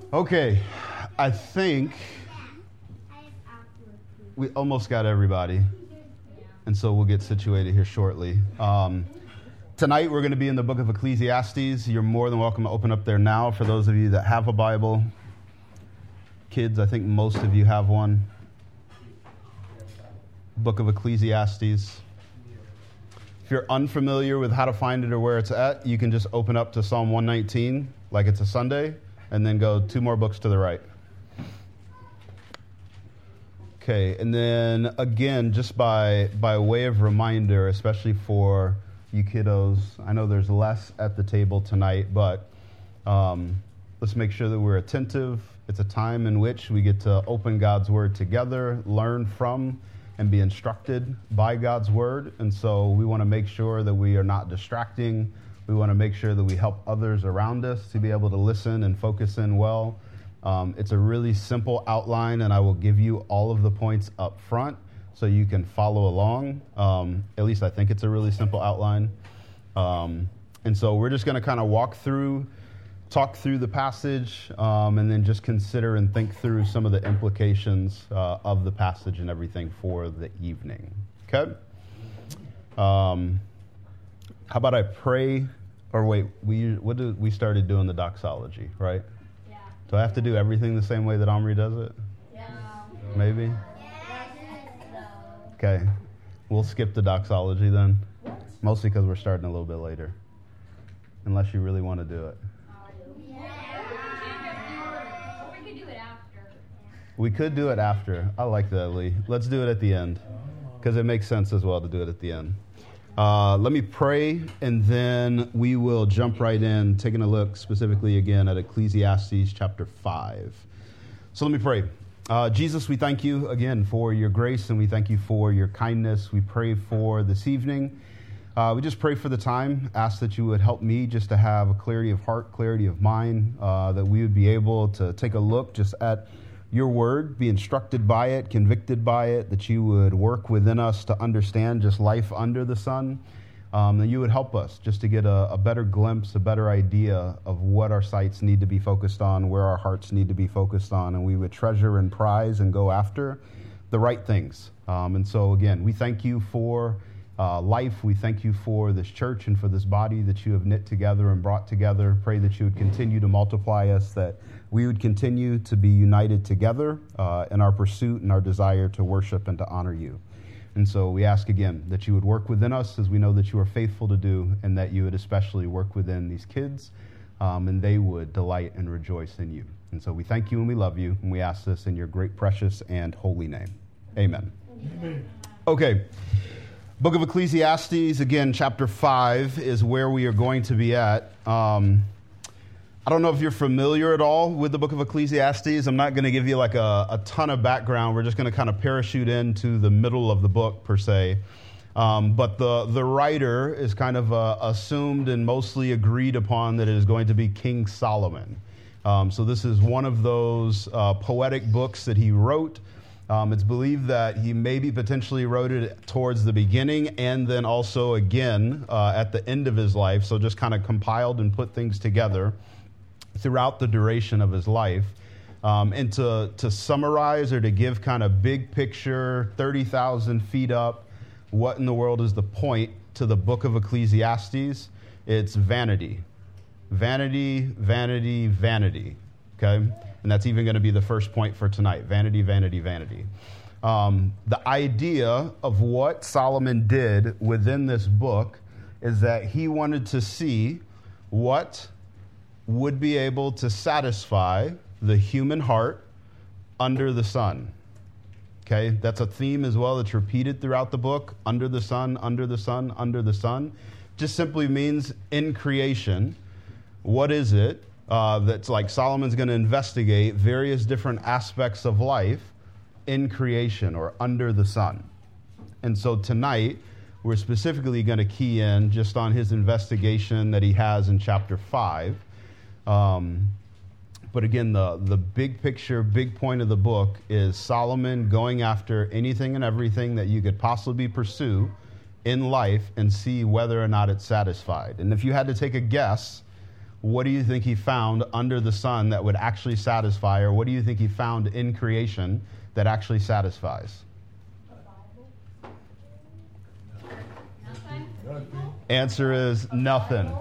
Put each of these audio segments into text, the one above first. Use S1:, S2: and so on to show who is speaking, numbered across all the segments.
S1: Okay, I think we almost got everybody, and so we'll get situated here shortly. Tonight we're going to be in the book of Ecclesiastes. You're more than welcome to open up there now for those of you that have a Bible. Kids, I think most of you have one. Book of Ecclesiastes. If you're unfamiliar with how to find it or where it's at, you can just open up to Psalm 119 like it's a Sunday, and then go 2 more books to the right. Okay, and then again, just by way of reminder, especially for you kiddos, I know there's less at the table tonight, but let's make sure that we're attentive. It's a time in which we get to open God's Word together, learn from, and be instructed by God's Word. And so we want to make sure that we are not distracting. We want to make sure that we help others around us to be able to listen and focus in well. It's a really simple outline, and I will give you all of the points up front so you can follow along. At least I think it's a really simple outline. And so we're just going to kind of talk through the passage, and then just consider and think through some of the implications of the passage and everything for the evening. Okay? How about I pray? Or wait, we started doing the doxology, right? Yeah. Do I have to do everything the same way that Omri does it? Yeah. Maybe? Yeah. Okay. We'll skip the doxology then. Mostly because we're starting a little bit later. Unless you really want to do it.
S2: We could do it after.
S1: We could do it after. I like that, Lee. Let's do it at the end. Because it makes sense as well to do it at the end. Let me pray, and then we will jump right in, taking a look specifically again at Ecclesiastes chapter 5. So let me pray. Jesus, we thank you again for your grace, and we thank you for your kindness. We pray for this evening. We just pray for the time, ask that you would help me just to have a clarity of heart, clarity of mind, that we would be able to take a look just at your word, be instructed by it, convicted by it, that you would work within us to understand just life under the sun, that you would help us just to get a better glimpse, a better idea of what our sights need to be focused on, where our hearts need to be focused on, and we would treasure and prize and go after the right things. And so again, we thank you for life. We thank you for this church and for this body that you have knit together and brought together. Pray that you would continue to multiply us, that we would continue to be united together in our pursuit and our desire to worship and to honor you. And so we ask again that you would work within us, as we know that you are faithful to do, and that you would especially work within these kids, and they would delight and rejoice in you. And so we thank you and we love you, and we ask this in your great, precious, and holy name. Amen. Amen. Okay. Book of Ecclesiastes, again, chapter 5 is where we are going to be at. I don't know if you're familiar at all with the book of Ecclesiastes. I'm not going to give you like a ton of background. We're just going to kind of parachute into the middle of the book, per se. But the writer is kind of assumed and mostly agreed upon that it is going to be King Solomon. So this is one of those poetic books that he wrote. It's believed that he maybe potentially wrote it towards the beginning and then also again at the end of his life. So just kind of compiled and put things together throughout the duration of his life. And to summarize or to give kind of big picture, 30,000 feet up, what in the world is the point to the book of Ecclesiastes? It's vanity. Vanity, vanity, vanity. Okay? And that's even going to be the first point for tonight. Vanity, vanity, vanity. The idea of what Solomon did within this book is that he wanted to see what would be able to satisfy the human heart under the sun. Okay? That's a theme as well that's repeated throughout the book. Under the sun, under the sun, under the sun. Just simply means in creation, what is it? That's like Solomon's going to investigate various different aspects of life in creation or under the sun. And so tonight, we're specifically going to key in just on his investigation that he has in chapter 5. But again, the big picture, big point of the book is Solomon going after anything and everything that you could possibly pursue in life and see whether or not it's satisfied. And if you had to take a guess, what do you think he found under the sun that would actually satisfy, or what do you think he found in creation that actually satisfies? Answer is nothing.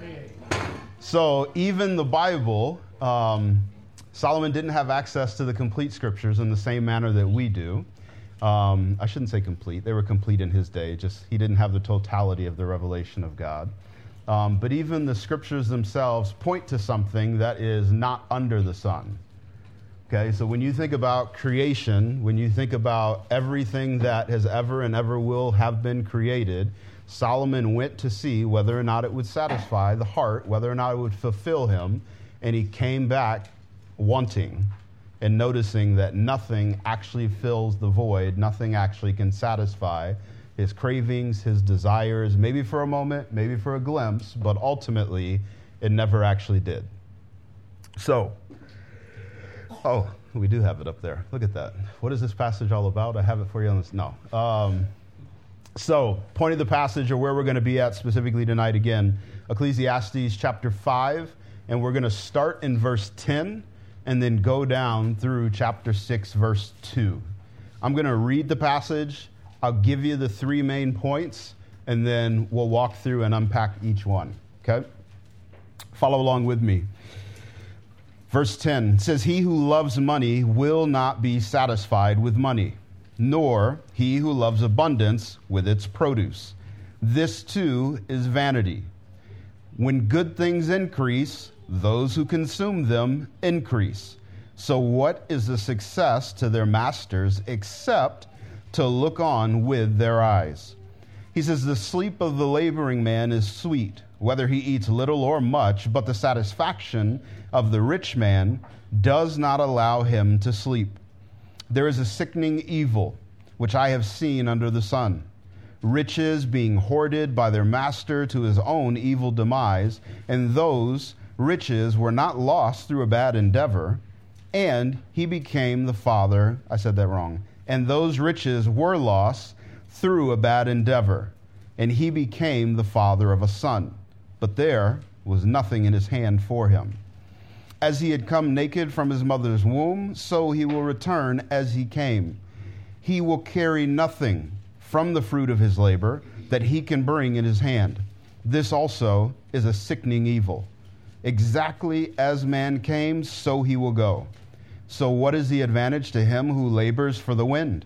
S1: So even the Bible, Solomon didn't have access to the complete scriptures in the same manner that we do. I shouldn't say complete. They were complete in his day. Just he didn't have the totality of the revelation of God. But even the scriptures themselves point to something that is not under the sun. Okay, so when you think about creation, when you think about everything that has ever and ever will have been created, Solomon went to see whether or not it would satisfy the heart, whether or not it would fulfill him, and he came back wanting and noticing that nothing actually fills the void, nothing actually can satisfy his cravings, his desires, maybe for a moment, maybe for a glimpse, but ultimately it never actually did. So, we do have it up there. Look at that. What is this passage all about? I have it for you on this. No. So, point of the passage, or where we're going to be at specifically tonight again, Ecclesiastes chapter 5, and we're going to start in verse 10 and then go down through chapter 6, verse 2. I'm going to read the passage. I'll give you the three main points, and then we'll walk through and unpack each one. Okay? Follow along with me. Verse 10 says, "He who loves money will not be satisfied with money, nor he who loves abundance with its produce. This too is vanity. When good things increase, those who consume them increase. So what is the success to their masters except to look on with their eyes?" He says, "The sleep of the laboring man is sweet, whether he eats little or much, but the satisfaction of the rich man does not allow him to sleep. There is a sickening evil, which I have seen under the sun. Riches being hoarded by their master to his own evil demise, and those riches were not lost through a bad endeavor, and he became the father," I said that wrong, "and those riches were lost through a bad endeavor, and he became the father of a son. But there was nothing in his hand for him. As he had come naked from his mother's womb, so he will return as he came. He will carry nothing from the fruit of his labor that he can bring in his hand. This also is a sickening evil. Exactly as man came, so he will go. So what is the advantage to him who labors for the wind?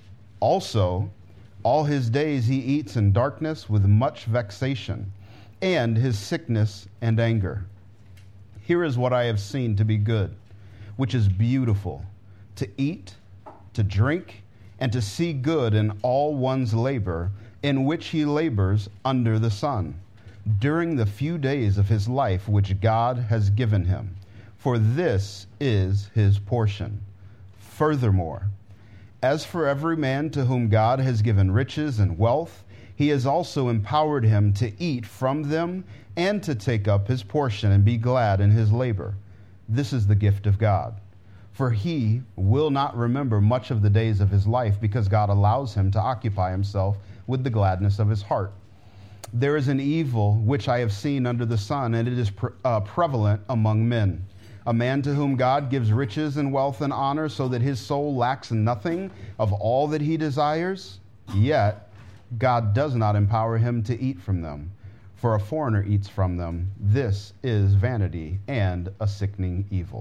S1: Also, all his days he eats in darkness with much vexation, and his sickness and anger. Here is what I have seen to be good, which is beautiful, to eat, to drink, and to see good in all one's labor, in which he labors under the sun, during the few days of his life which God has given him. For this is his portion. Furthermore, as for every man to whom God has given riches and wealth, he has also empowered him to eat from them and to take up his portion and be glad in his labor. This is the gift of God. For he will not remember much of the days of his life, because God allows him to occupy himself with the gladness of his heart. There is an evil which I have seen under the sun, and it is prevalent among men. A man to whom God gives riches and wealth and honor, so that his soul lacks nothing of all that he desires, yet God does not empower him to eat from them. For a foreigner eats from them. This is vanity and a sickening evil.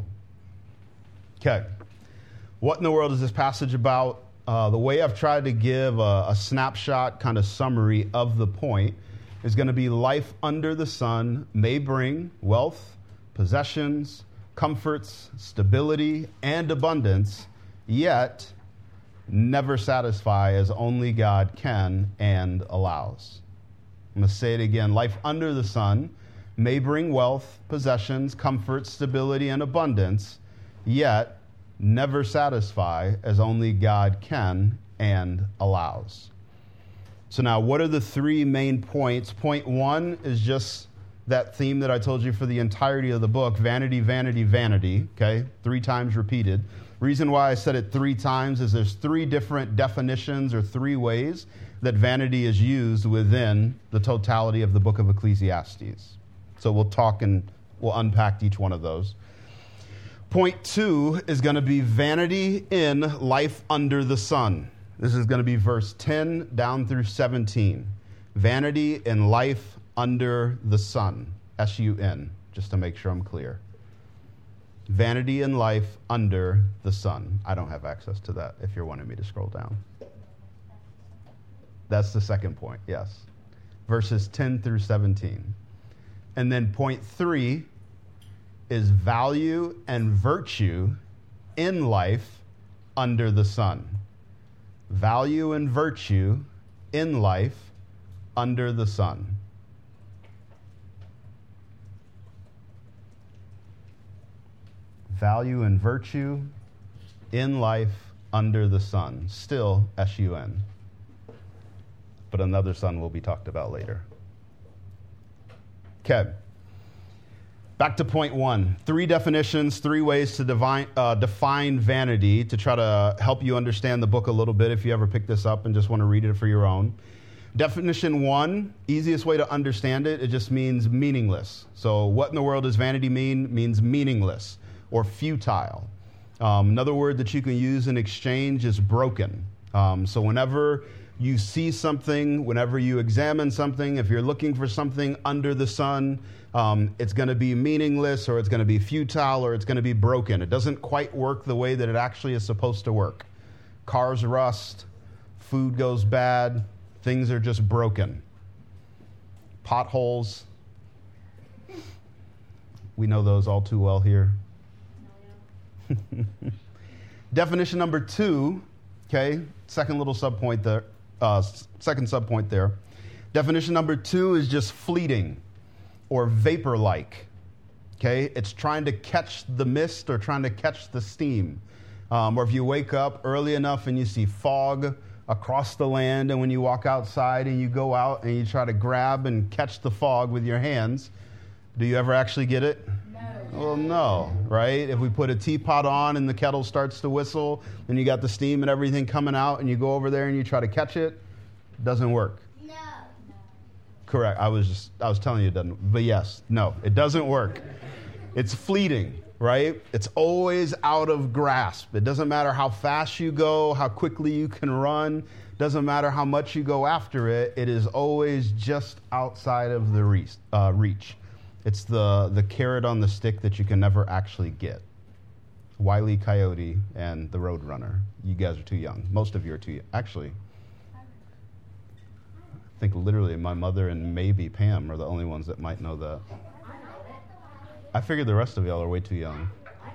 S1: Okay, what in the world is this passage about? The way I've tried to give a snapshot kind of summary of the point is going to be life under the sun may bring wealth, possessions, comforts, stability, and abundance, yet never satisfy as only God can and allows. I'm going to say it again. Life under the sun may bring wealth, possessions, comfort, stability, and abundance, yet never satisfy as only God can and allows. So now, what are the three main points? Point one is just that theme that I told you for the entirety of the book, vanity, vanity, vanity, okay? 3 times repeated. Reason why I said it 3 times is there's 3 different definitions or 3 ways that vanity is used within the totality of the book of Ecclesiastes. So we'll talk and We'll unpack each one of those. Point 2 is going to be vanity in life under the sun. This is going to be verse 10 down through 17. Vanity in life under the sun. S-U-N, just to make sure I'm clear. Vanity in life under the sun. I don't have access to that if you're wanting me to scroll down. That's the second point, yes. Verses 10 through 17. And then point 3 is value and virtue in life under the sun. Value and virtue in life under the sun. Value and virtue in life under the sun. Still S-U-N. But another sun will be talked about later. Okay. Back to point 1. 3 definitions, 3 ways to define vanity to try to help you understand the book a little bit if you ever pick this up and just want to read it for your own. Definition 1, easiest way to understand it, it just means meaningless. So what in the world does vanity mean? Means meaningless or futile. Another word that you can use in exchange is broken. So whenever you see something, whenever you examine something, if you're looking for something under the sun, it's going to be meaningless, or it's going to be futile, or it's going to be broken. It doesn't quite work the way that it actually is supposed to work. Cars rust, food goes bad, things are just broken. Potholes, we know those all too well here. Definition number 2, okay, second subpoint there. Definition number 2 is just fleeting or vapor-like. Okay, it's trying to catch the mist or trying to catch the steam. Or if you wake up early enough and you see fog across the land, and when you walk outside and you go out and you try to grab and catch the fog with your hands, do you ever actually get it? Well, no, right? If we put a teapot on and the kettle starts to whistle and you got the steam and everything coming out and you go over there and you try to catch it, it doesn't work.
S2: No.
S1: Correct. I was telling you it doesn't. But yes, no, it doesn't work. It's fleeting, right? It's always out of grasp. It doesn't matter how fast you go, how quickly you can run. Doesn't matter how much you go after it. It is always just outside of the reach. It's the carrot on the stick that you can never actually get. Wile E. Coyote and the Roadrunner. You guys are too young. Most of you are too young. Actually, I think literally my mother and maybe Pam are the only ones that might know that. I figured the rest of y'all are way too young.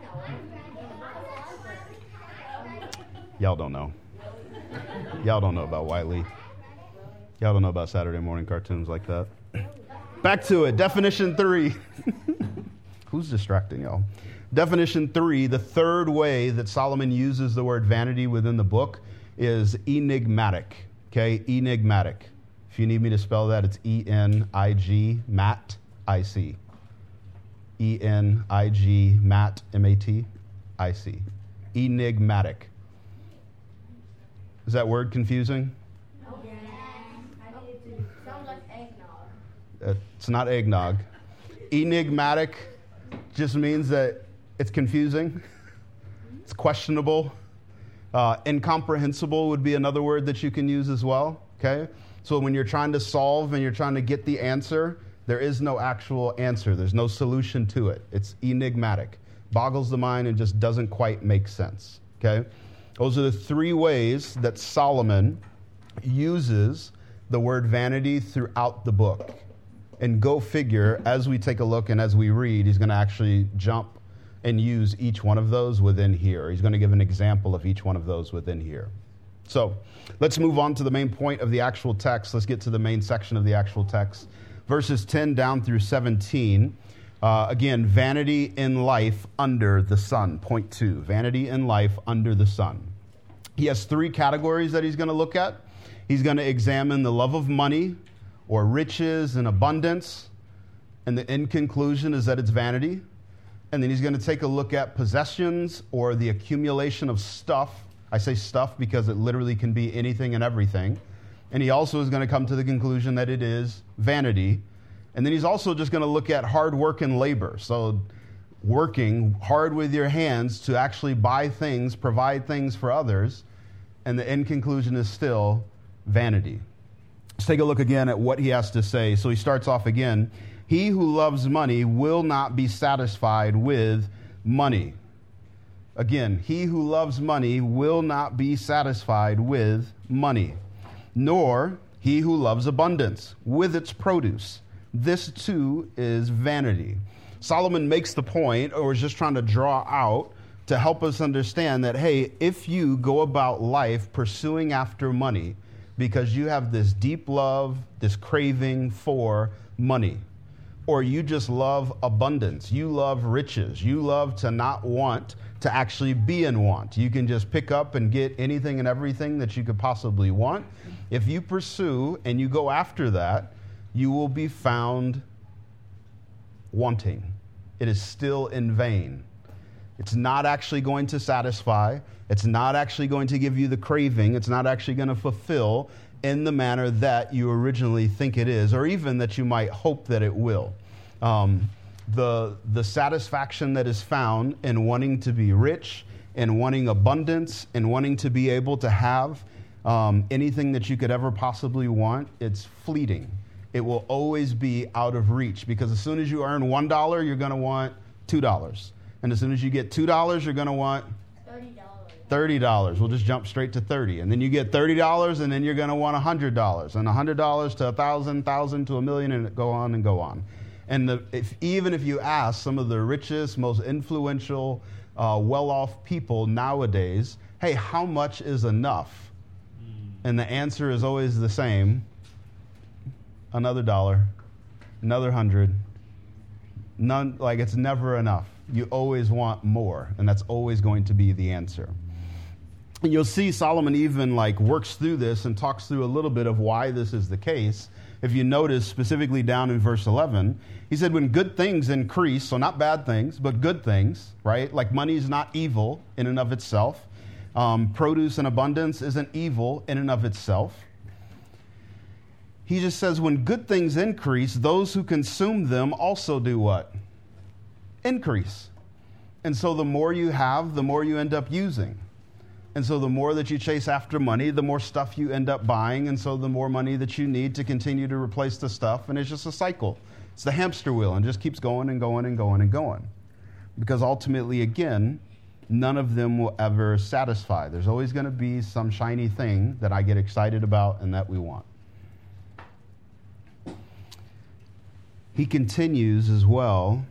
S1: Y'all don't know. Y'all don't know about Wile E. Y'all don't know about Saturday morning cartoons like that. Back to it. Definition 3. Who's distracting y'all? Definition 3, the third way that Solomon uses the word vanity within the book is enigmatic. Okay, enigmatic. If you need me to spell that, it's E-N-I-G, Mat, I-C. E-N-I-G, Mat, M-A-T, I-C. Enigmatic. Is that word confusing? It's not eggnog. Enigmatic just means that it's confusing. It's questionable. Incomprehensible would be another word that you can use as well. Okay? So when you're trying to solve and you're trying to get the answer, there is no actual answer. There's no solution to it. It's enigmatic. Boggles the mind and just doesn't quite make sense. Okay? Those are the 3 ways that Solomon uses the word vanity throughout the book. And go figure, as we take a look and as we read, he's going to actually jump and use each one of those within here. He's going to give an example of each one of those within here. So let's move on to the main point of the actual text. Let's get to the main section of the actual text. Verses 10 down through 17. Again, vanity in life under the sun. Point 2, vanity in life under the sun. He has 3 categories that he's going to look at. He's going to examine the love of money, or riches and abundance, and the end conclusion is that it's vanity. And then he's going to take a look at possessions or the accumulation of stuff. I say stuff because it literally can be anything and everything. And he also is going to come to the conclusion that it is vanity. And then he's also just going to look at hard work and labor. So working hard with your hands to actually buy things, provide things for others. And the end conclusion is still vanity. Let's take a look again at what he has to say. So he starts off again. He who loves money will not be satisfied with money. Again, he who loves money will not be satisfied with money, nor he who loves abundance with its produce. This too is vanity. Solomon makes the point, or is just trying to draw out to help us understand that, hey, if you go about life pursuing after money because you have this deep love, this craving for money, or you just love abundance, you love riches, you love to not want to actually be in want. You can just pick up and get anything and everything that you could possibly want. If you pursue and you go after that, you will be found wanting. It is still in vain. It's not actually going to satisfy. It's not actually going to give you the craving. It's not actually going to fulfill in the manner that you originally think it is, or even that you might hope that it will. The satisfaction that is found in wanting to be rich, and wanting abundance, and wanting to be able to have anything that you could ever possibly want, it's fleeting. It will always be out of reach, because as soon as you earn $1, you're going to want $2. And as soon as you get $2, you're going to want $30. We'll just jump straight to 30. And then you get $30, and then you're going to want $100. And $100 to 1,000, 1,000 to 1,000,000, and go on and go on. And even if you ask some of the richest, most influential, well-off people nowadays, hey, how much is enough? And the answer is always the same. Another $1, another 100. None, like it's never enough. You always want more, and that's always going to be the answer. And you'll see Solomon even works through this and talks through a little bit of why this is the case. If you notice specifically down in verse 11, he said, when good things increase, so not bad things, but good things, right? Like money is not evil in and of itself. Produce and abundance isn't evil in and of itself. He just says when good things increase, those who consume them also do what? Increase. And so the more you have, the more you end up using. And so the more that you chase after money, the more stuff you end up buying. And so the more money that you need to continue to replace the stuff. And it's just a cycle. It's the hamster wheel and just keeps going and going and going and going. Because ultimately, again, none of them will ever satisfy. There's always going to be some shiny thing that I get excited about and that we want. He continues as well,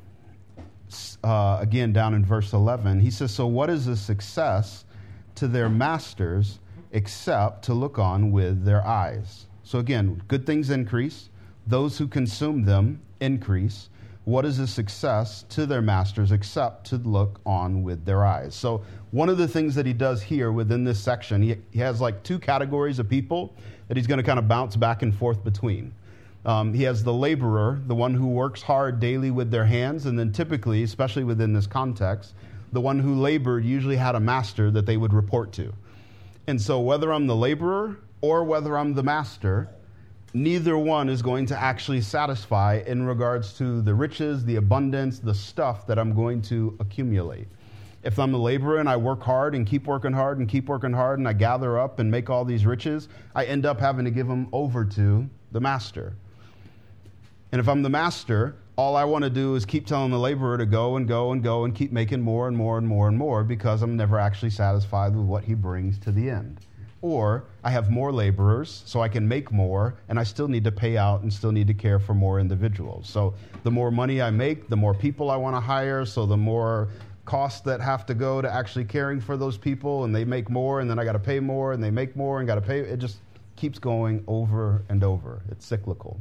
S1: again, down in verse 11. He says, so what is a success to their masters except to look on with their eyes? So again, good things increase. Those who consume them increase. What is a success to their masters except to look on with their eyes? So one of the things that he does here within this section, he has two categories of people that he's going to kind of bounce back and forth between. He has the laborer, the one who works hard daily with their hands, and then typically, especially within this context, the one who labored usually had a master that they would report to. And so whether I'm the laborer or whether I'm the master, neither one is going to actually satisfy in regards to the riches, the abundance, the stuff that I'm going to accumulate. If I'm a laborer and I work hard and keep working hard and keep working hard and I gather up and make all these riches, I end up having to give them over to the master. And if I'm the master, all I want to do is keep telling the laborer to go and go and go and keep making more and more and more and more because I'm never actually satisfied with what he brings to the end. Or I have more laborers so I can make more and I still need to pay out and still need to care for more individuals. So the more money I make, the more people I want to hire, so the more costs that have to go to actually caring for those people, and they make more and then I got to pay more and they make more and got to pay. It just keeps going over and over. It's cyclical.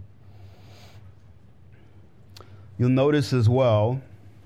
S1: You'll notice as well,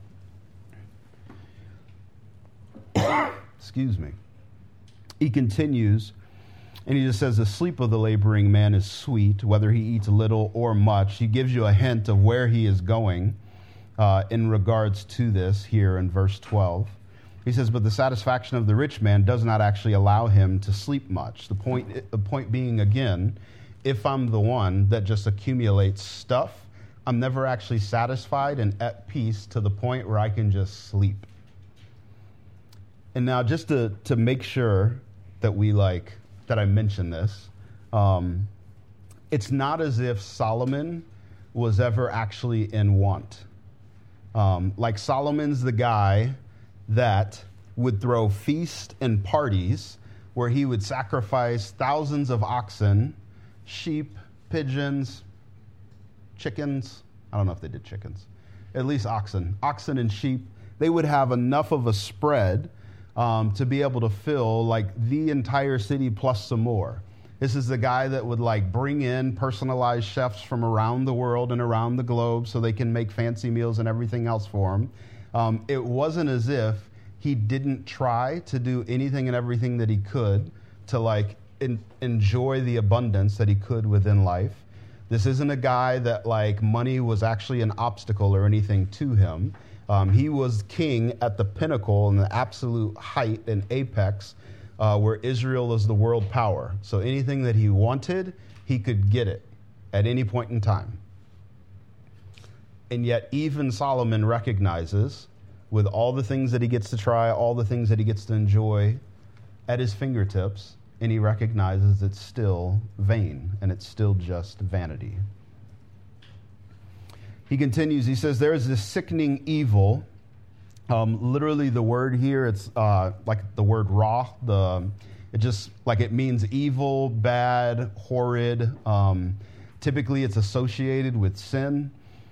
S1: excuse me, he continues, and he just says, the sleep of the laboring man is sweet, whether he eats little or much. He gives you a hint of where he is going in regards to this here in verse 12. He says, but the satisfaction of the rich man does not actually allow him to sleep much. The point being, again, if I'm the one that just accumulates stuff, I'm never actually satisfied and at peace to the point where I can just sleep. And now just to make sure that that I mention this, it's not as if Solomon was ever actually in want. Like Solomon's the guy that would throw feasts and parties where he would sacrifice thousands of oxen, sheep, pigeons, chickens. I don't know if they did chickens. At least oxen and sheep. They would have enough of a spread to be able to fill like the entire city plus some more. This is the guy that would like bring in personalized chefs from around the world and around the globe so they can make fancy meals and everything else for him. It wasn't as if he didn't try to do anything and everything that he could to like enjoy the abundance that he could within life. This isn't a guy that like money was actually an obstacle or anything to him. He was king at the pinnacle and the absolute height and apex where Israel is the world power. So anything that he wanted, he could get it at any point in time. And yet even Solomon recognizes, with all the things that he gets to try, all the things that he gets to enjoy at his fingertips, and he recognizes it's still vain and it's still just vanity. He continues, he says, there is this sickening evil. Literally the word here, it's like the word ra. It means evil, bad, horrid. Typically it's associated with sin.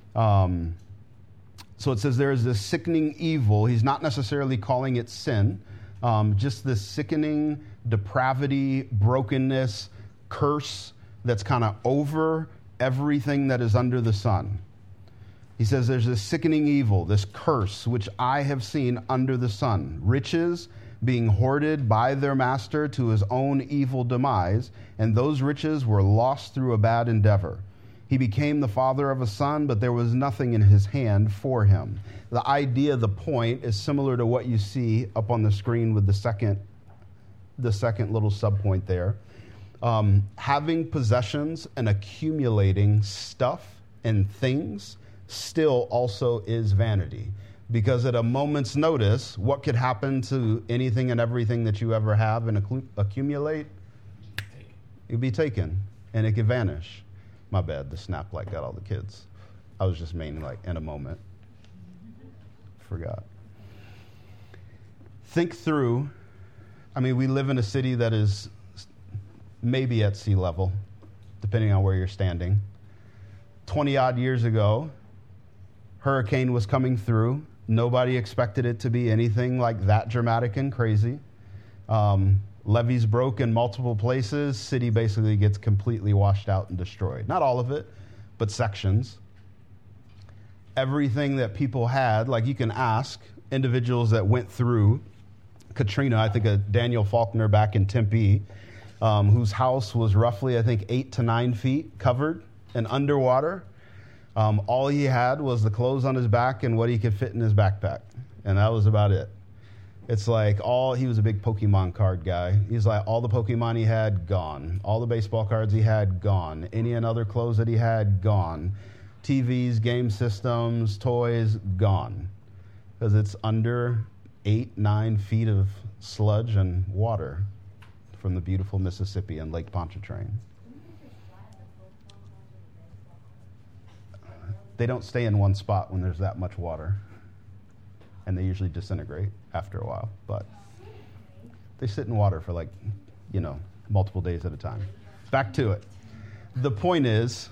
S1: So it says there is this sickening evil. He's not necessarily calling it sin. Just this sickening depravity, brokenness, curse that's kind of over everything that is under the sun. He says there's this sickening evil, this curse, which I have seen under the sun. Riches being hoarded by their master to his own evil demise, and those riches were lost through a bad endeavor. He became the father of a son, but there was nothing in his hand for him. The idea, the point, is similar to what you see up on the screen with the second little subpoint there. Having possessions and accumulating stuff and things still also is vanity. Because at a moment's notice, what could happen to anything and everything that you ever have and accumulate? It could be taken, and it could vanish. My bad, the snap light got all the kids. I was just mainly like, in a moment. Forgot. Think through, we live in a city that is maybe at sea level, depending on where you're standing. 20-odd years ago, hurricane was coming through. Nobody expected it to be anything like that dramatic and crazy. Levees broke in multiple places. City basically gets completely washed out and destroyed. Not all of it, but sections. Everything that people had, like you can ask individuals that went through Katrina, I think of Daniel Faulkner back in Tempe, whose house was roughly, 8 to 9 feet covered and underwater. All he had was the clothes on his back and what he could fit in his backpack. And that was about it. It's like he was a big Pokemon card guy. He's like, all the Pokemon he had, gone. All the baseball cards he had, gone. Any and other clothes that he had, gone. TVs, game systems, toys, gone. Because it's under 8, 9 feet of sludge and water from the beautiful Mississippi and Lake Pontchartrain. They don't stay in one spot when there's that much water. And they usually disintegrate after a while. But they sit in water for multiple days at a time. Back to it. The point is,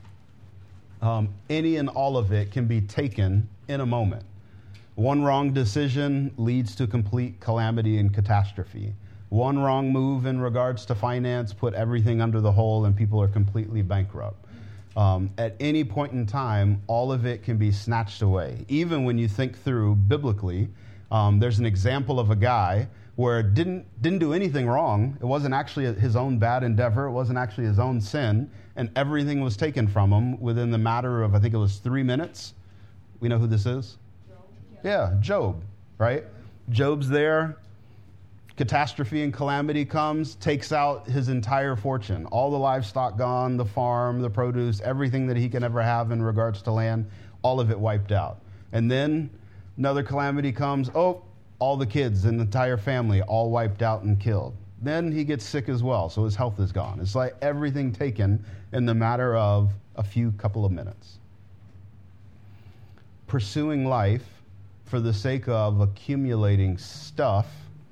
S1: any and all of it can be taken in a moment. One wrong decision leads to complete calamity and catastrophe. One wrong move in regards to finance put everything under the hole and people are completely bankrupt. At any point in time, all of it can be snatched away. Even when you think through biblically, there's an example of a guy where didn't do anything wrong. It wasn't actually his own bad endeavor. It wasn't actually his own sin. And everything was taken from him within the matter of, 3 minutes. We know who this is? Yeah, Job, right? Job's there, Catastrophe and calamity comes, takes out his entire fortune. All the livestock gone, the farm, the produce, everything that he can ever have in regards to land, all of it wiped out. And then another calamity comes, all the kids and the entire family all wiped out and killed. Then he gets sick as well, so his health is gone. It's like everything taken in the matter of a couple of minutes. Pursuing life for the sake of accumulating stuff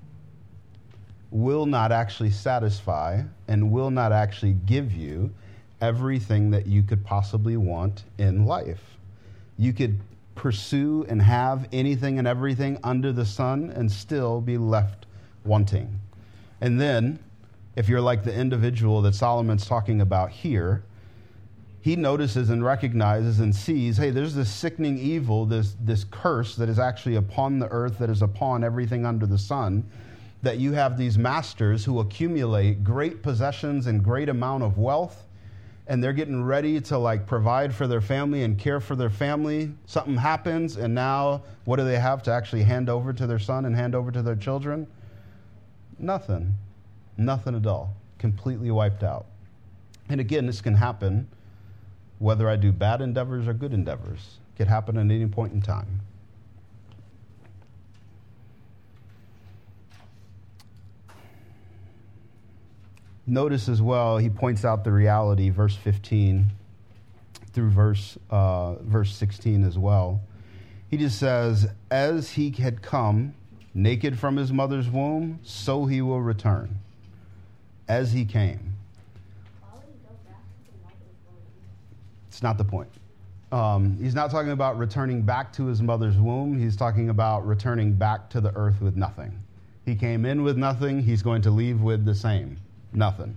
S1: will not actually satisfy and will not actually give you everything that you could possibly want in life. You could pursue and have anything and everything under the sun and still be left wanting. And then, if you're like the individual that Solomon's talking about here, he notices and recognizes and sees, hey, there's this sickening evil, this curse that is actually upon the earth, that is upon everything under the sun, that you have these masters who accumulate great possessions and great amount of wealth, and they're getting ready to like provide for their family and care for their family. Something happens, and now what do they have to actually hand over to their son and hand over to their children? Nothing at all. Completely wiped out. And again, this can happen whether I do bad endeavors or good endeavors. It could happen at any point in time. Notice as well, he points out the reality, verse 15 through verse 16 as well. He just says, as he had come naked from his mother's womb, so he will return. As he came. It's not the point. He's not talking about returning back to his mother's womb. He's talking about returning back to the earth with nothing. He came in with nothing. He's going to leave with the same. Nothing.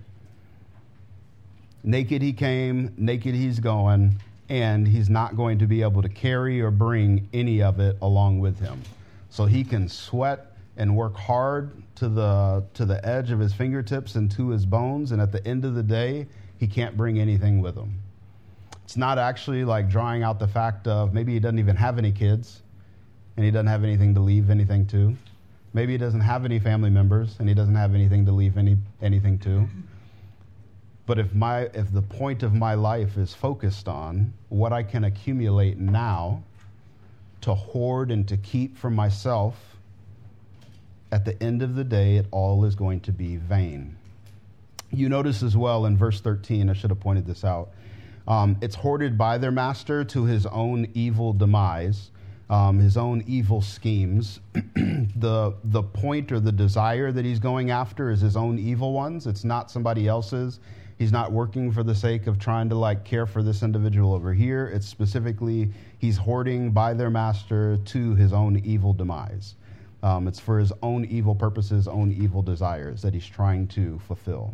S1: Naked he came, naked he's going, and he's not going to be able to carry or bring any of it along with him. So he can sweat and work hard to the edge of his fingertips and to his bones, and at the end of the day, he can't bring anything with him. It's not actually like drawing out the fact of maybe he doesn't even have any kids, and he doesn't have anything to leave anything to. Maybe he doesn't have any family members, and he doesn't have anything to leave anything to. But if the point of my life is focused on what I can accumulate now to hoard and to keep for myself, at the end of the day, it all is going to be vain. You notice as well in verse 13, I should have pointed this out, it's hoarded by their master to his own evil demise, his own evil schemes. The point or the desire that he's going after is his own evil ones. It's not somebody else's. He's not working for the sake of trying to like care for this individual over here. It's specifically he's hoarding by their master to his own evil demise. It's for his own evil purposes, own evil desires that he's trying to fulfill.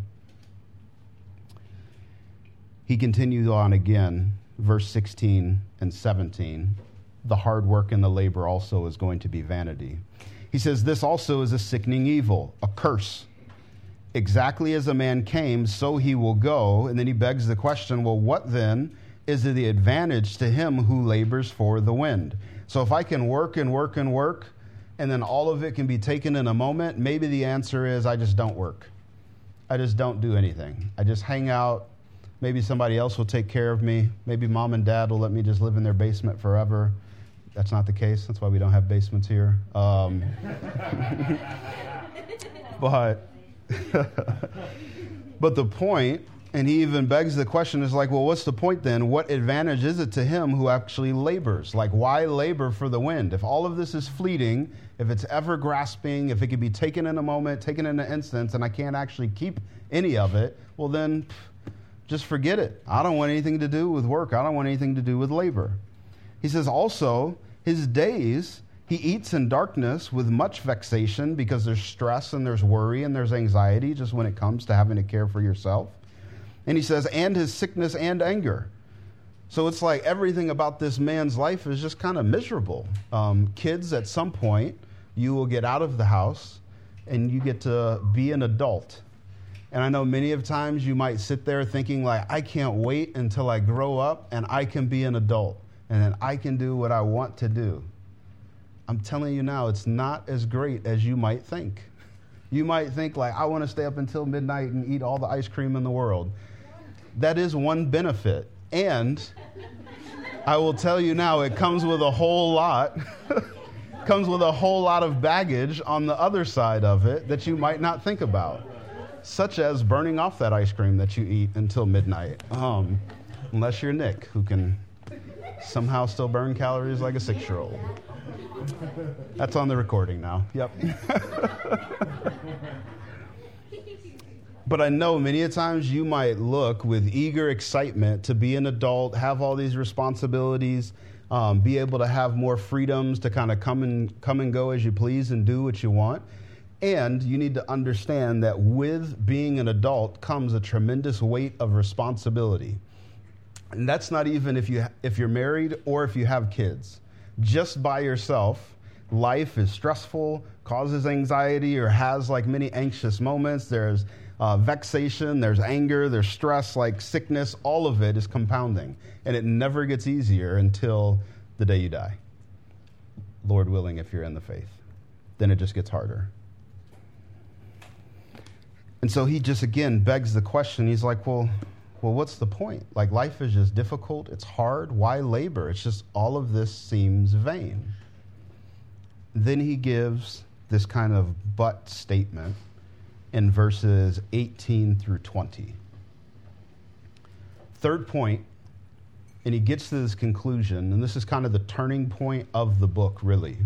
S1: He continues on again, verse 16 and 17. The hard work and the labor also is going to be vanity. He says, this also is a sickening evil, a curse. Exactly as a man came, so he will go. And then he begs the question, well, what then is the advantage to him who labors for the wind? So if I can work and work and work, and then all of it can be taken in a moment, maybe the answer is I just don't work. I just don't do anything. I just hang out. Maybe somebody else will take care of me. Maybe mom and dad will let me just live in their basement forever. That's not the case. That's why we don't have basements here. But the point, and he even begs the question, is like, well, what's the point then? What advantage is it to him who actually labors? Like, why labor for the wind? If all of this is fleeting, if it's ever grasping, if it can be taken in a moment, taken in an instance, and I can't actually keep any of it, well then, just forget it. I don't want anything to do with work. I don't want anything to do with labor. He says also, his days he eats in darkness with much vexation because there's stress and there's worry and there's anxiety just when it comes to having to care for yourself. And he says, and his sickness and anger. So it's like everything about this man's life is just kind of miserable. Kids, at some point, you will get out of the house and you get to be an adult. And I know many of times you might sit there thinking like, I can't wait until I grow up and I can be an adult and then I can do what I want to do. I'm telling you now, it's not as great as you might think. You might think like, I want to stay up until midnight and eat all the ice cream in the world. That is one benefit. And I will tell you now, it comes with a whole lot, comes with a whole lot of baggage on the other side of it that you might not think about, such as burning off that ice cream that you eat until midnight. Unless you're Nick, who can somehow still burn calories like a 6-year-old. That's on the recording now. Yep. But I know many a times you might look with eager excitement to be an adult, have all these responsibilities, be able to have more freedoms to kind of come and go as you please and do what you want. And you need to understand that with being an adult comes a tremendous weight of responsibility. And that's not even if you're married or if you have kids. Just by yourself, life is stressful, causes anxiety, or has like many anxious moments. There's vexation, there's anger, there's stress, like sickness. All of it is compounding. And it never gets easier until the day you die. Lord willing, if you're in the faith. Then it just gets harder. And so he just, again, begs the question. He's like, well, what's the point? Like, life is just difficult. It's hard. Why labor? It's just all of this seems vain. Then he gives this kind of but statement in verses 18 through 20. Third point, and he gets to this conclusion, and this is kind of the turning point of the book, really.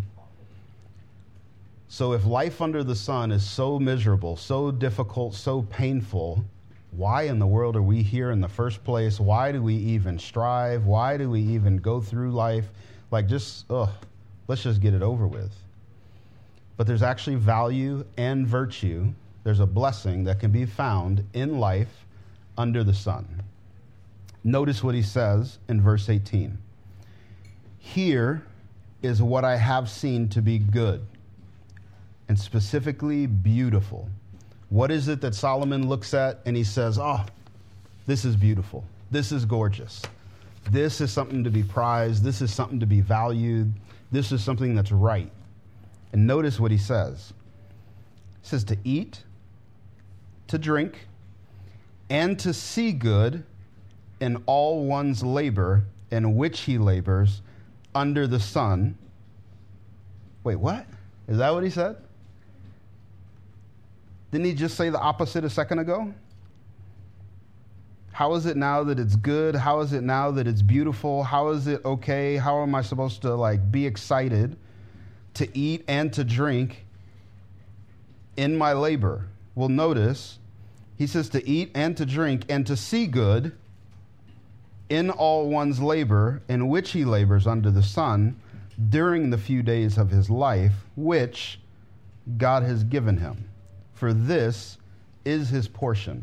S1: So if life under the sun is so miserable, so difficult, so painful, why in the world are we here in the first place? Why do we even strive? Why do we even go through life? Like, let's just get it over with. But there's actually value and virtue. There's a blessing that can be found in life under the sun. Notice what he says in verse 18. Here is what I have seen to be good, and specifically beautiful. What is it that Solomon looks at and he says, this is beautiful. This is gorgeous. This is something to be prized. This is something to be valued. This is something that's right. And notice what he says. He says to eat, to drink, and to see good in all one's labor in which he labors under the sun. Wait, what? Is that what he said? Didn't he just say the opposite a second ago? How is it now that it's good? How is it now that it's beautiful? How is it okay? How am I supposed to be excited to eat and to drink in my labor? Well, notice he says to eat and to drink and to see good in all one's labor in which he labors under the sun during the few days of his life, which God has given him. For this is his portion.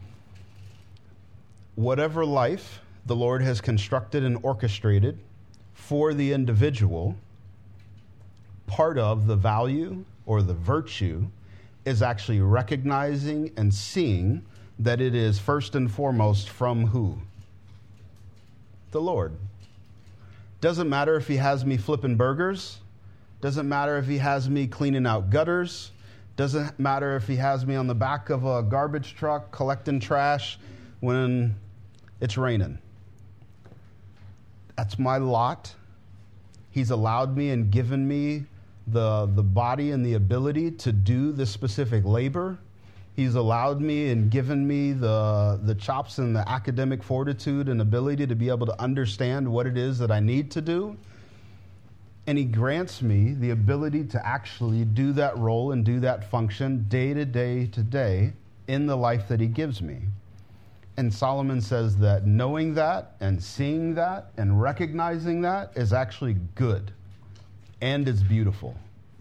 S1: Whatever life the Lord has constructed and orchestrated for the individual, part of the value or the virtue is actually recognizing and seeing that it is first and foremost from who? The Lord. Doesn't matter if he has me flipping burgers. Doesn't matter if he has me cleaning out gutters. Doesn't matter if he has me on the back of a garbage truck collecting trash when it's raining. That's my lot. He's allowed me and given me the body and the ability to do this specific labor. He's allowed me and given me the chops and the academic fortitude and ability to be able to understand what it is that I need to do. And he grants me the ability to actually do that role and do that function day to day in the life that he gives me. And Solomon says that knowing that and seeing that and recognizing that is actually good and it's beautiful.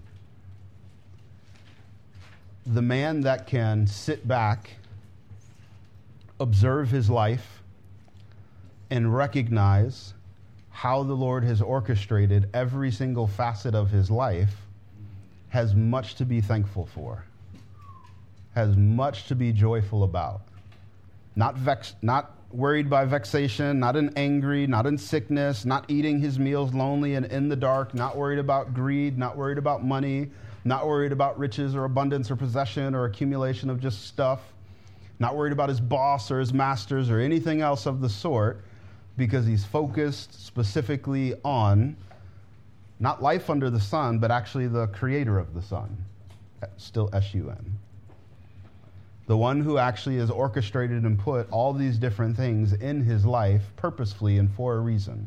S1: The man that can sit back, observe his life, and recognize how the Lord has orchestrated every single facet of his life has much to be thankful for, has much to be joyful about. Not worried by vexation, not in angry, not in sickness, not eating his meals lonely and in the dark, not worried about greed, not worried about money, not worried about riches or abundance or possession or accumulation of just stuff, not worried about his boss or his masters or anything else of the sort, because he's focused specifically on not life under the sun, but actually the creator of the sun, still S-U-N. The one who actually has orchestrated and put all these different things in his life purposefully and for a reason.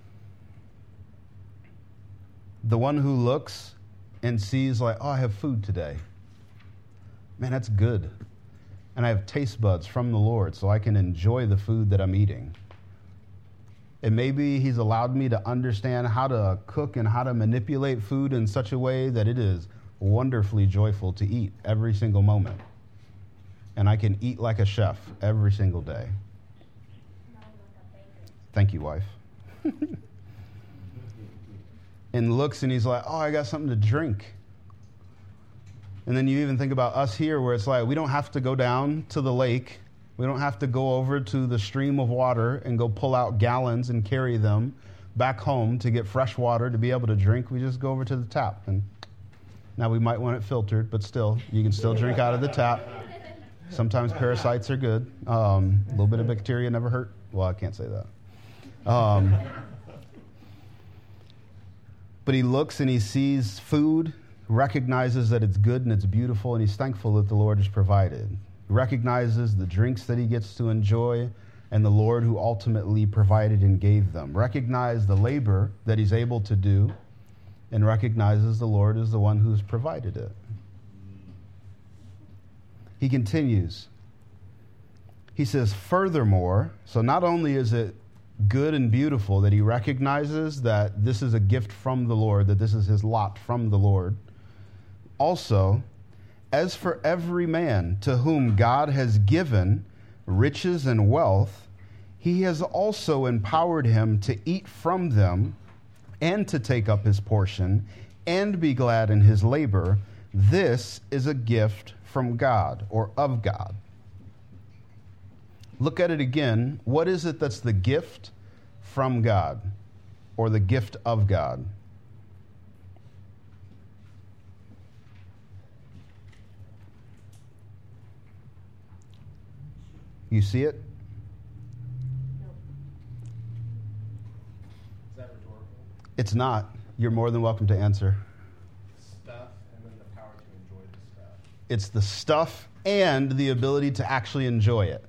S1: The one who looks and sees like, oh, I have food today. Man, that's good. And I have taste buds from the Lord so I can enjoy the food that I'm eating. And maybe he's allowed me to understand how to cook and how to manipulate food in such a way that it is wonderfully joyful to eat every single moment. And I can eat like a chef every single day. Thank you, wife. And looks and he's like, oh, I got something to drink. And then you even think about us here where it's like we don't have to go down to the lake. We don't have to go over to the stream of water and go pull out gallons and carry them back home to get fresh water to be able to drink. We just go over to the tap. And now we might want it filtered, but still, you can still drink out of the tap. Sometimes parasites are good. A little bit of bacteria never hurt. Well, I can't say that. But he looks and he sees food, recognizes that it's good and it's beautiful, and he's thankful that the Lord has provided. He recognizes the drinks that he gets to enjoy and the Lord who ultimately provided and gave them. Recognize the labor that he's able to do and recognizes the Lord is the one who's provided it. He continues. He says, furthermore, so not only is it good and beautiful that he recognizes that this is a gift from the Lord, that this is his lot from the Lord. Also, as for every man to whom God has given riches and wealth, he has also empowered him to eat from them and to take up his portion and be glad in his labor. This is a gift from God or of God. Look at it again. What is it that's the gift from God or the gift of God? You see it?
S3: No. Is that rhetorical?
S1: It's not. You're more than welcome to answer.
S3: Stuff and then the power to enjoy the stuff.
S1: It's the stuff and the ability to actually enjoy it.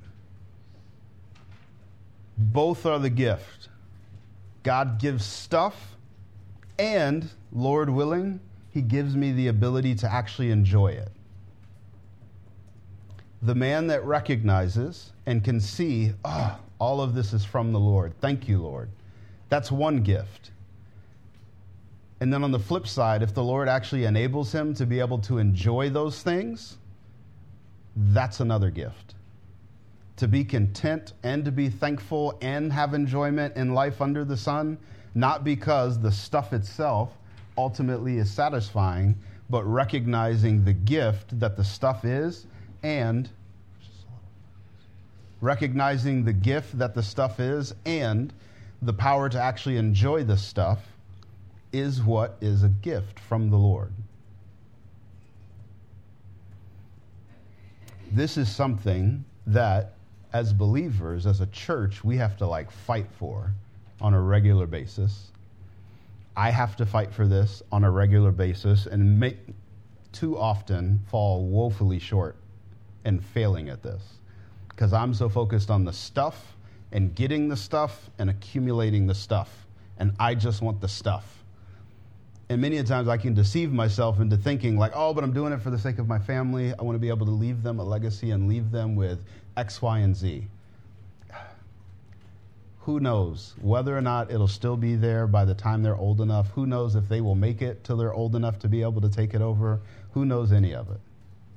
S1: Both are the gift. God gives stuff, and, Lord willing, he gives me the ability to actually enjoy it. The man that recognizes and can see, oh, all of this is from the Lord. Thank you, Lord. That's one gift. And then on the flip side, if the Lord actually enables him to be able to enjoy those things, that's another gift. To be content and to be thankful and have enjoyment in life under the sun, not because the stuff itself ultimately is satisfying, but recognizing the gift that the stuff is and recognizing the gift that the stuff is and the power to actually enjoy the stuff is what is a gift from the Lord. This is something that as believers, as a church, we have to fight for on a regular basis. I have to fight for this on a regular basis and too often fall woefully short and failing at this because I'm so focused on the stuff and getting the stuff and accumulating the stuff, and I just want the stuff. And many times I can deceive myself into thinking but I'm doing it for the sake of my family. I want to be able to leave them a legacy and leave them with X, Y, and Z. Who knows whether or not it'll still be there by the time they're old enough? Who knows if they will make it till they're old enough to be able to take it over? Who knows any of it?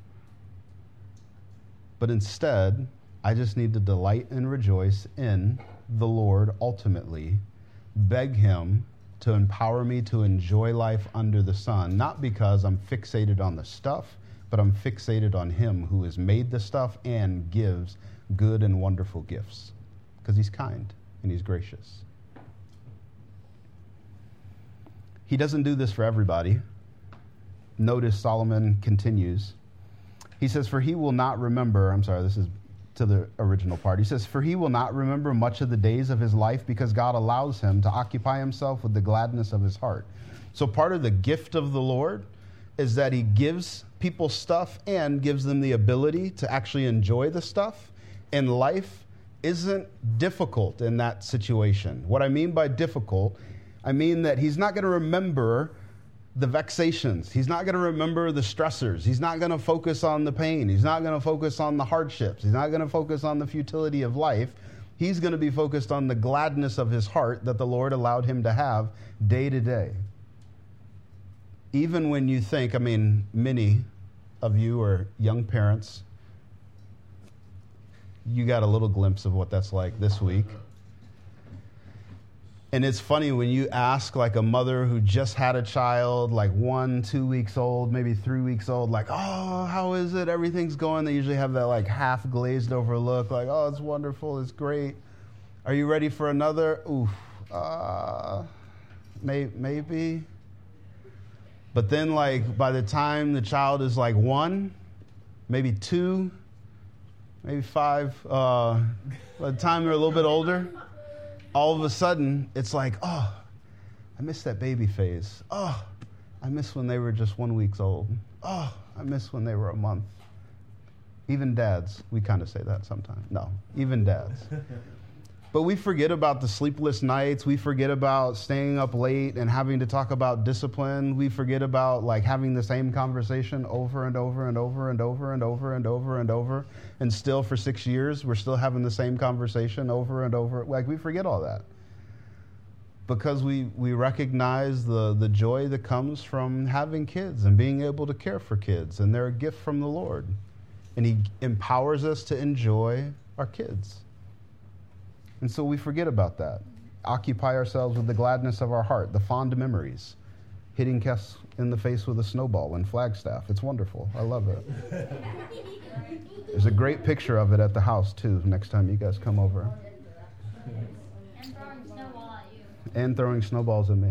S1: But instead, I just need to delight and rejoice in the Lord ultimately, beg him to empower me to enjoy life under the sun, not because I'm fixated on the stuff, but I'm fixated on him who has made the stuff and gives good and wonderful gifts because he's kind and he's gracious. He doesn't do this for everybody. notice Solomon continues. He says, for he will not remember, this is to the original part. He says, for he will not remember much of the days of his life because God allows him to occupy himself with the gladness of his heart. So part of the gift of the Lord is that he gives people stuff and gives them the ability to actually enjoy the stuff. And life isn't difficult in that situation. What I mean by difficult, I mean that he's not going to remember the vexations. He's not going to remember the stressors. He's not going to focus on the pain. He's not going to focus on the hardships. He's not going to focus on the futility of life. He's going to be focused on the gladness of his heart that the Lord allowed him to have day to day. Even when you think, many of you are young parents, you got a little glimpse of what that's like this week. And it's funny when you ask like a mother who just had a child, like 1, 2 weeks old, maybe 3 weeks old, like, oh, how is it? Everything's going. They usually have that like half glazed over look, like, oh, it's wonderful. It's great. Are you ready for another? Oof. Maybe. But then like by the time the child is like 1, maybe 2, maybe 5, by the time they're a little bit older, all of a sudden, it's like, oh, I miss that baby phase. Oh, I miss when they were just 1 week old. Oh, I miss when they were a month. Even dads, we kind of say that sometimes. No, even dads. But we forget about the sleepless nights. We forget about staying up late and having to talk about discipline. We forget about like having the same conversation over and over and over and over and over and over and over. And still for 6 years, we're still having the same conversation over and over. Like we forget all that. Because we recognize the joy that comes from having kids and being able to care for kids. And they're a gift from the Lord. And he empowers us to enjoy our kids. And so we forget about that. Occupy ourselves with the gladness of our heart, the fond memories. Hitting Kes in the face with a snowball in Flagstaff. It's wonderful. I love it. There's a great picture of it at the house, too, next time you guys come over.
S2: And throwing snowball at you.
S1: And throwing snowballs at me.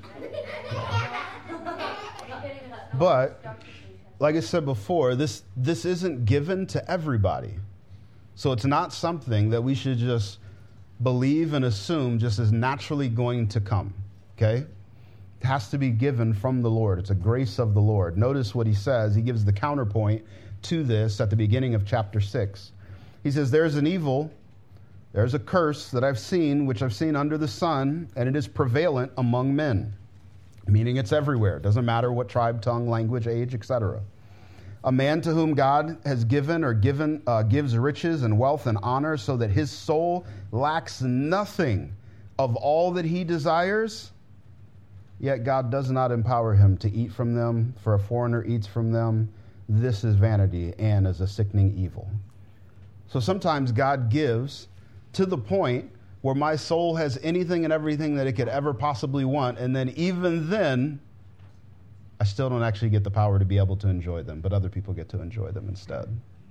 S1: But, like I said before, this isn't given to everybody. So it's not something that we should just believe and assume just is naturally going to come, okay? It has to be given from the Lord. It's a grace of the Lord. Notice what he says. He gives the counterpoint to this at the beginning of chapter 6. He says, there's an evil, there's a curse that I've seen, which I've seen under the sun, and it is prevalent among men, meaning it's everywhere. It doesn't matter what tribe, tongue, language, age, etc. A man to whom God has given or gives riches and wealth and honor so that his soul lacks nothing of all that he desires, yet God does not empower him to eat from them, for a foreigner eats from them. This is vanity and is a sickening evil. So sometimes God gives to the point where my soul has anything and everything that it could ever possibly want, and then even then, I still don't actually get the power to be able to enjoy them, but other people get to enjoy them instead.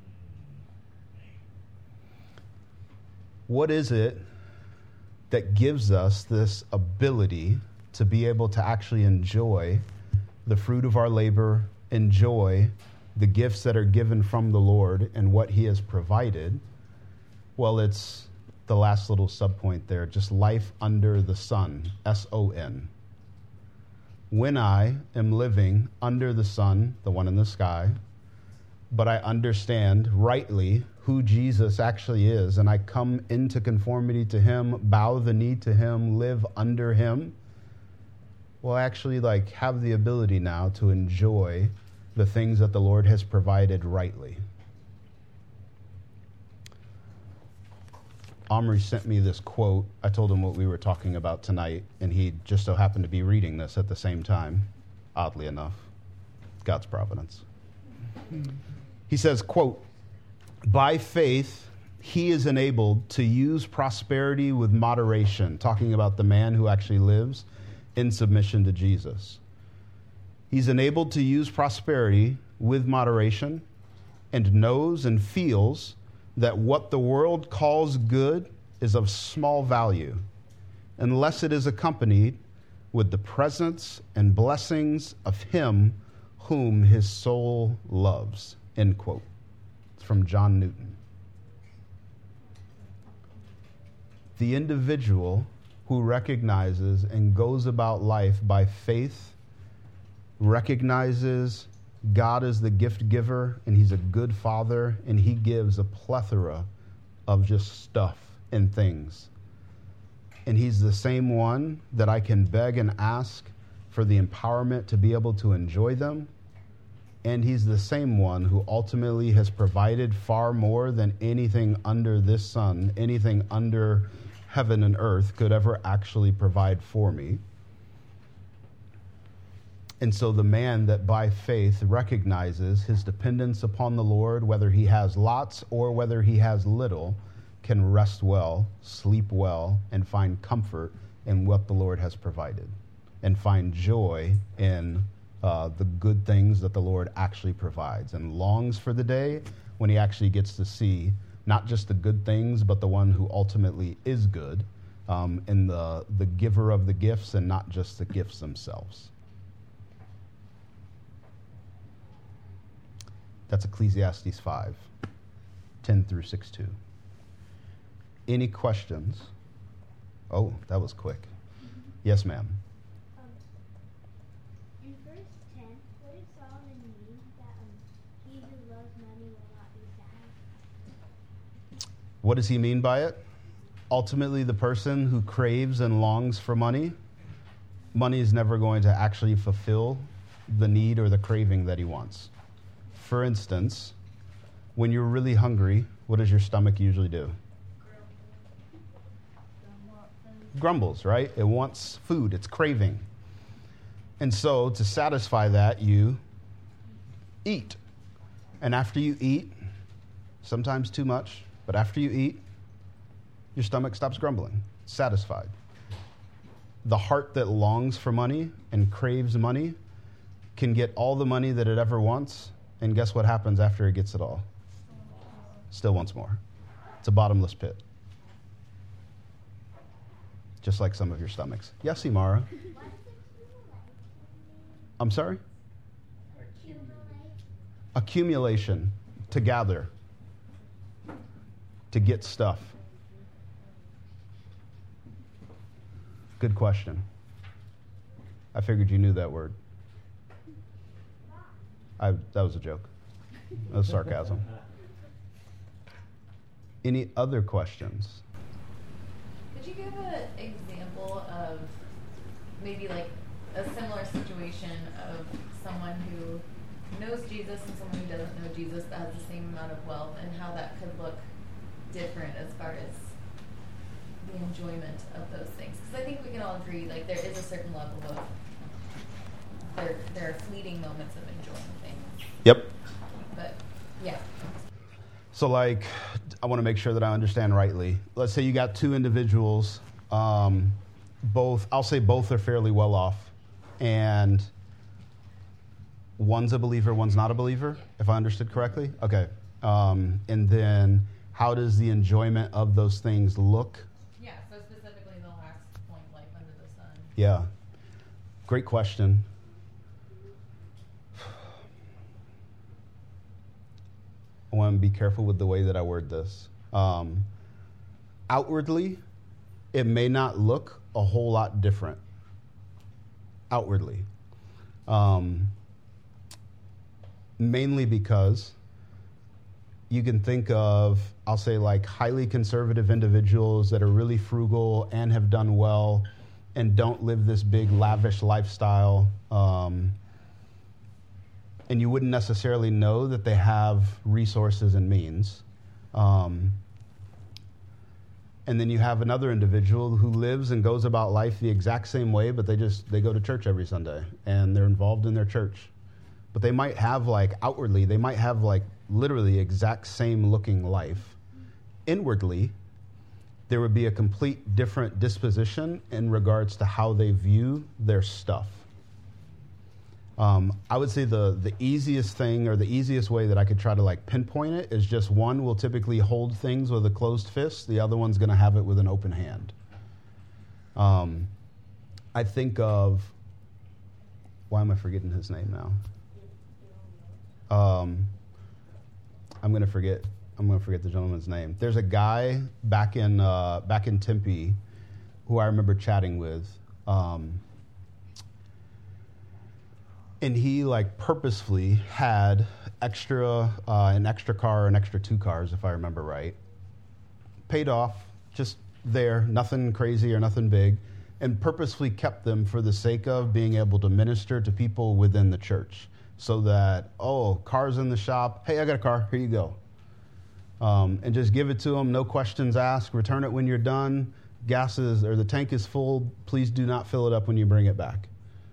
S1: What is it that gives us this ability to be able to actually enjoy the fruit of our labor, enjoy the gifts that are given from the Lord and what he has provided? Well, it's the last little subpoint there, just life under the sun, S-O-N. When I am living under the sun, the one in the sky, but I understand rightly who Jesus actually is, and I come into conformity to him, bow the knee to him, live under him, well, I actually have the ability now to enjoy the things that the Lord has provided rightly. Omri sent me this quote. I told him what we were talking about tonight, and he just so happened to be reading this at the same time, oddly enough. God's providence. He says, quote, by faith, he is enabled to use prosperity with moderation, talking about the man who actually lives in submission to Jesus. He's enabled to use prosperity with moderation and knows and feels that what the world calls good is of small value unless it is accompanied with the presence and blessings of him whom his soul loves, end quote. It's from John Newton. The individual who recognizes and goes about life by faith, recognizes God is the gift giver, and he's a good father, and he gives a plethora of just stuff and things. And he's the same one that I can beg and ask for the empowerment to be able to enjoy them. And he's the same one who ultimately has provided far more than anything under this sun, anything under heaven and earth could ever actually provide for me. And so the man that by faith recognizes his dependence upon the Lord, whether he has lots or whether he has little, can rest well, sleep well, and find comfort in what the Lord has provided, and find joy in the good things that the Lord actually provides, and longs for the day when he actually gets to see not just the good things, but the one who ultimately is good, and the giver of the gifts, and not just the gifts themselves. That's Ecclesiastes 5, 10 through 6:2. Any questions? Oh, that was quick. Yes, ma'am.
S2: In verse 10, what does Solomon mean that he who loves money will not be sad?
S1: What does he mean by it? Ultimately, the person who craves and longs for money is never going to actually fulfill the need or the craving that he wants. For instance, when you're really hungry, what does your stomach usually do? Grumbles, right? It wants food. It's craving. And so to satisfy that, you eat. And after you eat, sometimes too much, but after you eat, your stomach stops grumbling. It's satisfied. The heart that longs for money and craves money can get all the money that it ever wants, and guess what happens after it gets it all? Still wants more. It's a bottomless pit. Just like some of your stomachs. Yes, Imara? I'm sorry? Accumulation. To gather. To get stuff. Good question. I figured you knew that word. That was a joke. That was sarcasm. Any other questions?
S4: Could you give an example of maybe like a similar situation of someone who knows Jesus and someone who doesn't know Jesus that has the same amount of wealth, and how that could look different as far as the enjoyment of those things? Because I think we can all agree, like, there is a certain level of there are fleeting moments of enjoying things.
S1: Yep.
S4: But yeah.
S1: So, like, I want to make sure that I understand rightly. Let's say you got two individuals, both are fairly well off, and one's a believer, one's not a believer, if I understood correctly? Okay. And then how does the enjoyment of those things look?
S4: Yeah, so specifically the last point, life under the sun.
S1: Yeah. Great question. I want to be careful with the way that I word this. Outwardly, it may not look a whole lot different. Outwardly. Mainly because you can think of, I'll say, like, highly conservative individuals that are really frugal and have done well and don't live this big lavish lifestyle. And you wouldn't necessarily know that they have resources and means. And then you have another individual who lives and goes about life the exact same way, but they go to church every Sunday and they're involved in their church. But they might have, like, outwardly, they might have, like, literally exact same looking life. Inwardly, there would be a complete different disposition in regards to how they view their stuff. I would say the easiest thing, or the easiest way that I could try to, like, pinpoint it is just one will typically hold things with a closed fist. The other one's going to have it with an open hand. I think of, why am I forgetting his name now? I'm gonna forget the gentleman's name. There's a guy back in Tempe who I remember chatting with, and he like purposefully had an extra car, an extra 2 cars, if I remember right. Paid off, just there, nothing crazy or nothing big, and purposefully kept them for the sake of being able to minister to people within the church. So that, car's in the shop, hey, I got a car, here you go. And just give it to them, no questions asked, return it when you're done. The tank is full, please do not fill it up when you bring it back.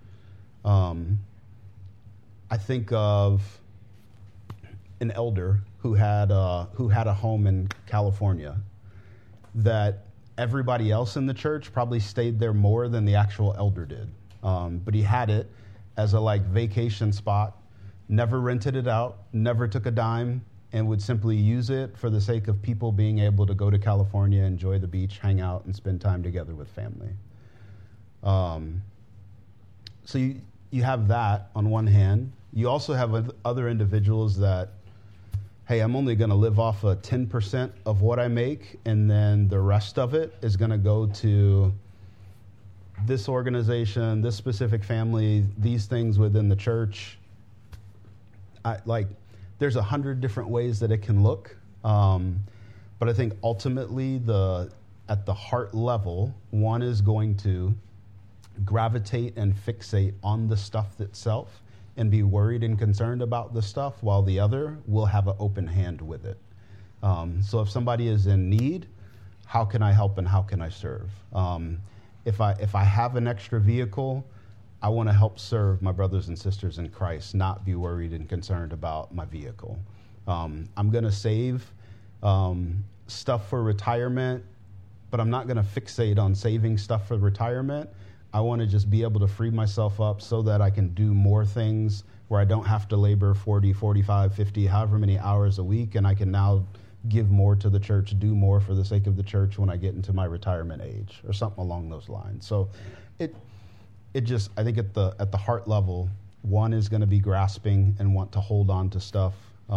S1: I think of an elder who had a home in California that everybody else in the church probably stayed there more than the actual elder did. But he had it as a vacation spot, never rented it out, never took a dime, and would simply use it for the sake of people being able to go to California, enjoy the beach, hang out, and spend time together with family. So you have that on one hand. You also have other individuals that, hey, I'm only going to live off of 10% of what I make, and then the rest of it is going to go to this organization, this specific family, these things within the church. There's 100 different ways that it can look, but I think ultimately at the heart level, one is going to gravitate and fixate on the stuff itself and be worried and concerned about the stuff, while the other will have an open hand with it. So if somebody is in need, how can I help and how can I serve? If I have an extra vehicle, I want to help serve my brothers and sisters in Christ, not be worried and concerned about my vehicle. I'm going to save stuff for retirement, but I'm not going to fixate on saving stuff for retirement. I want to just be able to free myself up so that I can do more things where I don't have to labor 40, 45, 50, however many hours a week, and I can now give more to the church, do more for the sake of the church when I get into my retirement age, or something along those lines. So it just, I think at the heart level, one is going to be grasping and want to hold on to stuff.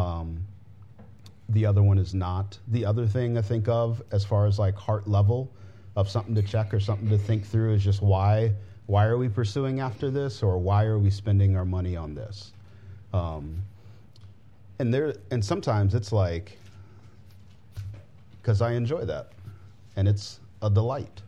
S1: The other one is not. The other thing I think of as far as heart level of something to check or something to think through is just why are we pursuing after this, or why are we spending our money on this? And sometimes it's because I enjoy that and it's a delight.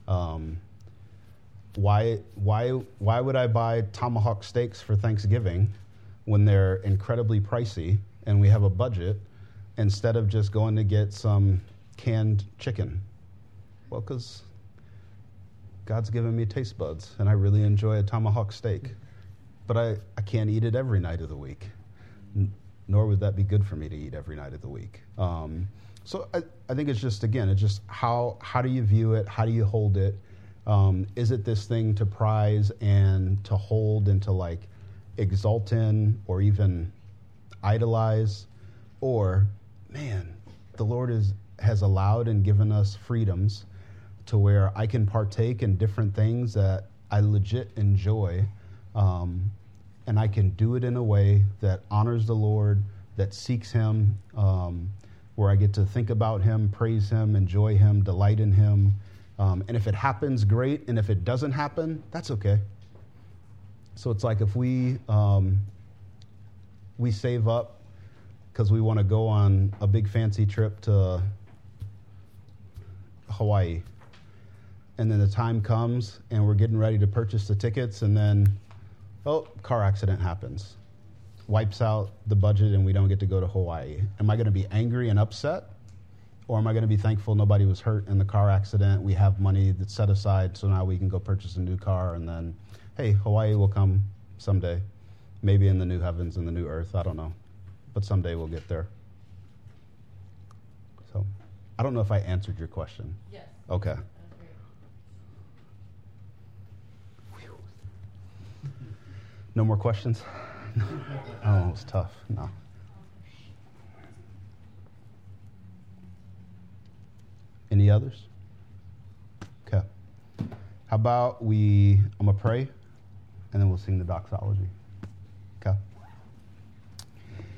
S1: Why would I buy tomahawk steaks for Thanksgiving when they're incredibly pricey and we have a budget, instead of just going to get some canned chicken? Well, because God's given me taste buds and I really enjoy a tomahawk steak, but I can't eat it every night of the week, nor would that be good for me to eat every night of the week. So I think it's just how do you view it? How do you hold it? Is it this thing to prize and to hold and to exalt in or even idolize? Or, man, the Lord has allowed and given us freedoms to where I can partake in different things that I legit enjoy, and I can do it in a way that honors the Lord, that seeks Him, where I get to think about Him, praise Him, enjoy Him, delight in Him. And if it happens, great. And if it doesn't happen, that's okay. So it's if we save up because we want to go on a big fancy trip to Hawaii, and then the time comes and we're getting ready to purchase the tickets, and then, car accident happens. Wipes out the budget and we don't get to go to Hawaii. Am I going to be angry and upset? Or am I going to be thankful nobody was hurt in the car accident? We have money that's set aside, so now we can go purchase a new car, and then, hey, Hawaii will come someday. Maybe in the new heavens and the new earth, I don't know. But someday we'll get there. So, I don't know if I answered your question.
S4: Yes.
S1: Okay.
S4: That's great.
S1: No more questions? Oh, it was tough. No. Any others? Okay. How about I'm going to pray, and then we'll sing the doxology. Okay.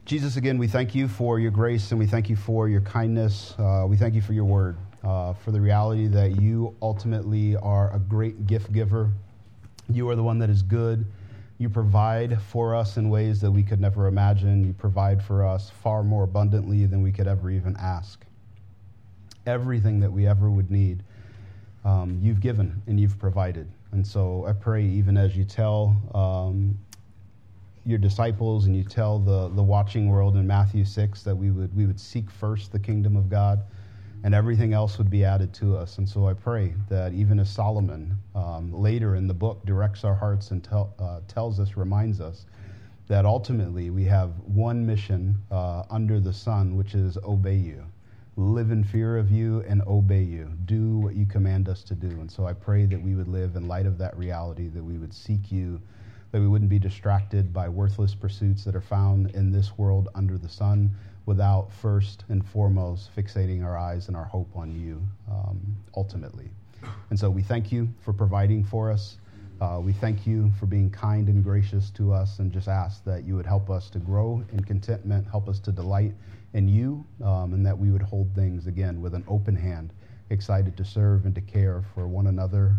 S1: Jesus, again, we thank you for your grace and we thank you for your kindness. We thank you for your word, for the reality that you ultimately are a great gift giver. You are the one that is good. You provide for us in ways that we could never imagine. You provide for us far more abundantly than we could ever even ask. Everything that we ever would need, you've given and you've provided. And so I pray, even as you tell your disciples and you tell the watching world in Matthew 6 that we would seek first the kingdom of God and everything else would be added to us. And so I pray that even as Solomon later in the book directs our hearts and tells us, reminds us that ultimately we have one mission under the sun, which is obey you. Live in fear of you and obey you. Do what you command us to do. And so I pray that we would live in light of that reality, that we would seek you, that we wouldn't be distracted by worthless pursuits that are found in this world under the sun without first and foremost fixating our eyes and our hope on you ultimately. And so we thank you for providing for us. We thank you for being kind and gracious to us, and just ask that you would help us to grow in contentment, help us to delight in you, and that we would hold things, again, with an open hand, excited to serve and to care for one another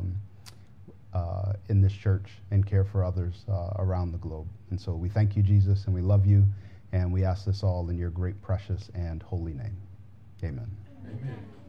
S1: in this church and care for others around the globe. And so we thank you, Jesus, and we love you, and we ask this all in your great, precious, and holy name. Amen.
S5: Amen.